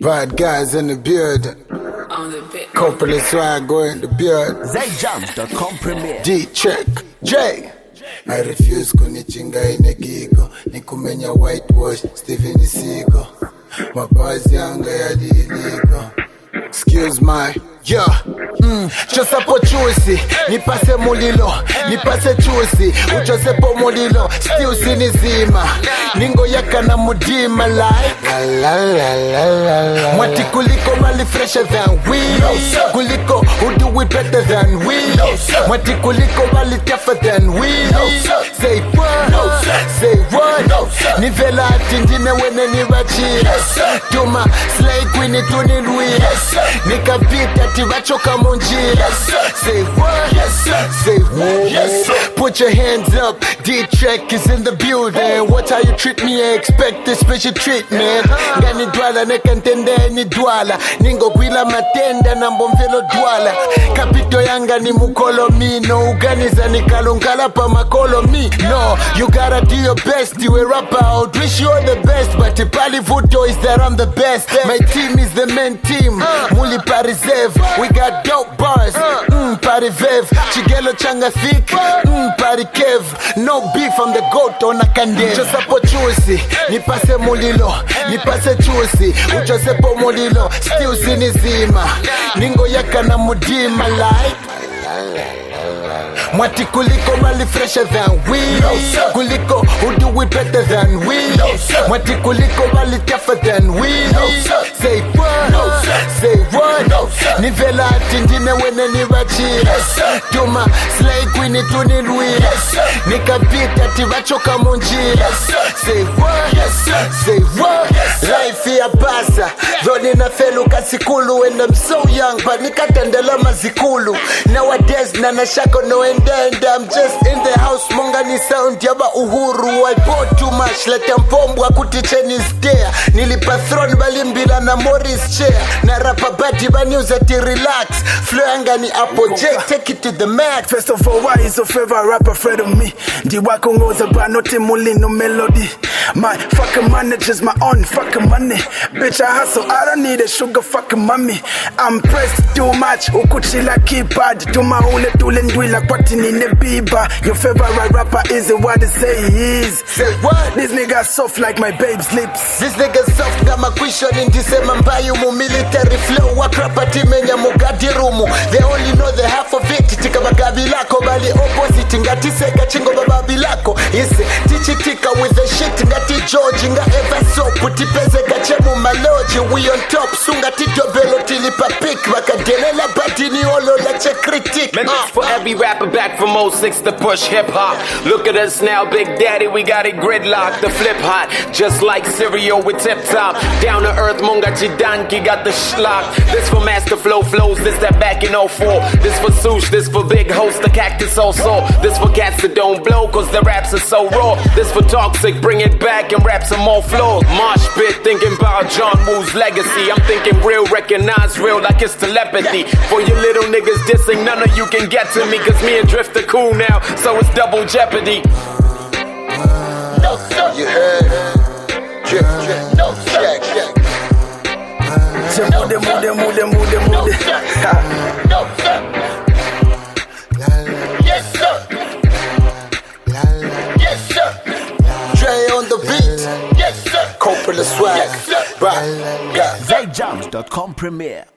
Bad guys in the beard. Corporate swag go in the beard. ZJams.com premiere. D-check J. I refuse kunichinga inegigo. Nikumenya whitewash Steven Seagal. Mabazi yanga ya illegal. Excuse my Just a chusi, nipase mulilo, nipase chusi, ujosepo mulilo, still sinizima, ningo yaka na mudima like la la la la la. Mwati kuliko mali fresher than we, kuliko who do it better than we, mwati kuliko mali tougher than we. Say what, say what, nivela atinjine wene nivachi, tuma slay queen itunilwi, nikapita tivachoka monjira. Say what, say what, put your hands up, D-Track is in the building. Watch how you treat me, I expect a special treatment. Ngani dwala, nekantende ni dwala, ningo gwila matenda na mbomvelo dwala. Kapito yanga ni mukolo mi, no uganiza ni kalongala pa makolo mi. No, you gotta do your best, you a rapper, I'll wish you all the best. But the Palivuto is that I'm the best. My team is the main team, Muli Parisev, we got dope bars, Pari Vev, Chigelo Changa thick, Pari Kev, no beef, I'm the goat on a candle. Just a pochusi, nipase mulilo, nipase chusi, ujosepo mulilo, still sinizima, ningo yaka na mudima like Mwati kuliko mali fresher than we, kuliko who do it better than we, mwati kuliko mali tougher than we. Say what, say what, nivela atinjine wene nivachi, tuma slay queen itunilwi, nikapita tivachoka monjira. Say what, say what, life ya pasa, dhoni na felu kasikulu and I'm so young, but nikatendela mazikulu. Nowadays nana shako no and I'm just in the house, mongani sound yaba uhuru. I bought too much, let them pombwa kuticheni stare. Nilipa throne balimbila na Morris chair. Na rapa bati banyuza ti relax. Flow anga ni Apple J, take it to the max. First of all, why is your favorite rapper afraid of me? Ndiwako ngoza ba note muli no melody. My fucking manager's my own fucking money. Bitch, I hustle, I don't need a sugar fucking mommy. I'm pressed too much, ukuchila keypad. Tuma ule tule ndwila kwati nine biba. Your favorite rapper isn't what they say he is. Say what? This nigga soft like my babe's lips. This nigga soft kama question in December mbayu mu military flow. Wakrapa timenya mugadi rumu. They only know the half of it. Tika magabi lako bali opposite. Ngati seka chingo bababi lako. Ise tichitika with the shit. Ngati George nga ever so. Putipeze kachemu maloji. We on top. Sungati dobelo tilipa pick. Wakadelela badini olo leche critic. For every rapper back from 06 to push hip-hop. Look at us now, Big Daddy, we got it gridlocked. The flip hot, just like cereal with tip-top. Down to earth, Munga Chidanki got the schlock. This for Master Flow flows, this that back in 04. This for Sush, this for Big Host, the Cactus also. This for cats that don't blow, cause the raps are so raw. This for Toxic, bring it back and rap some more flow. Mosh pit, thinking about John Woo's legacy. I'm thinking real, recognize real like it's telepathy. For you little niggas dissing, none of you can get to me, cause me and Drift are cool now, so it's double jeopardy. No, sir. You heard? Drip, drip, no, check, check. No, sir. No, sir. Yes, sir. Yes, sir. Dre on the beat. Yes, sir. Corporate swag. Yes, sir. ZJams.com premiere.